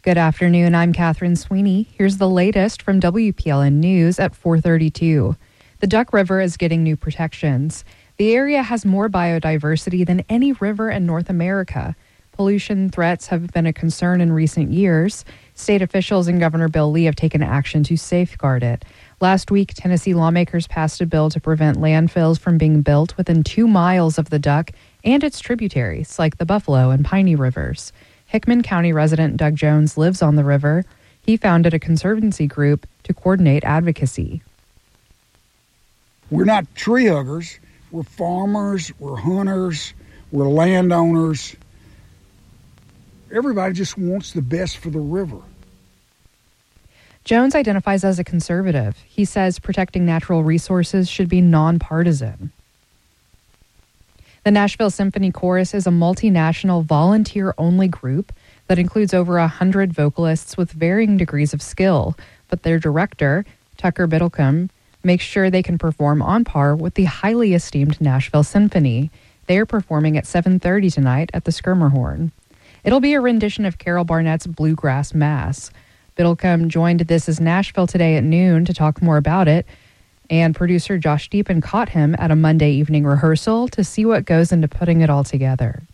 Good afternoon. I'm Catherine Sweeney. Here's the latest from WPLN News at 4:32. The Duck River is getting new protections. The area has more biodiversity than any river in North America. Pollution threats have been a concern in recent years. State officials and Governor Bill Lee have taken action to safeguard it. Last week, Tennessee lawmakers passed a bill to prevent landfills from being built within 2 miles of the Duck and its tributaries, like the Buffalo and Piney Rivers. Hickman County resident Doug Jones lives on the river. He founded a conservancy group to coordinate advocacy. We're not tree huggers. We're farmers. We're hunters. We're landowners. Everybody just wants the best for the river. Jones identifies as a conservative. He says protecting natural resources should be nonpartisan. The Nashville Symphony Chorus is a multinational, volunteer-only group that includes over 100 vocalists with varying degrees of skill, but their director, Tucker Biddlecombe, makes sure they can perform on par with the highly esteemed Nashville Symphony. They are performing at 7:30 tonight at the Schermerhorn. It'll be a rendition of Carol Barnett's Bluegrass Mass. Biddlecombe joined This Is Nashville today at noon to talk more about it, and producer Josh Deepen caught him at a Monday evening rehearsal to see what goes into putting it all together.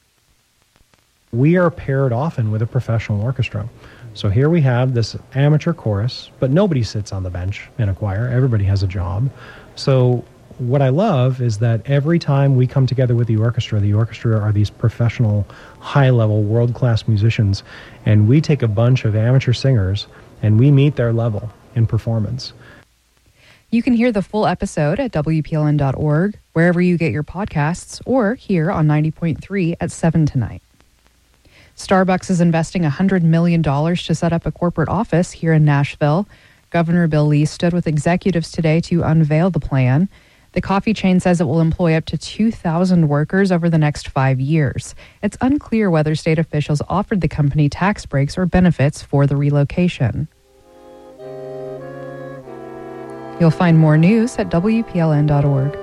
We are paired often with a professional orchestra. So here we have this amateur chorus, but nobody sits on the bench in a choir. Everybody has a job. So what I love is that every time we come together with the orchestra are these professional, high-level, world-class musicians, and we take a bunch of amateur singers and we meet their level in performance. You can hear the full episode at WPLN.org, wherever you get your podcasts, or here on 90.3 at 7 tonight. Starbucks is investing $100 million to set up a corporate office here in Nashville. Governor Bill Lee stood with executives today to unveil the plan. The coffee chain says it will employ up to 2,000 workers over the next 5 years. It's unclear whether state officials offered the company tax breaks or benefits for the relocation. You'll find more news at WPLN.org.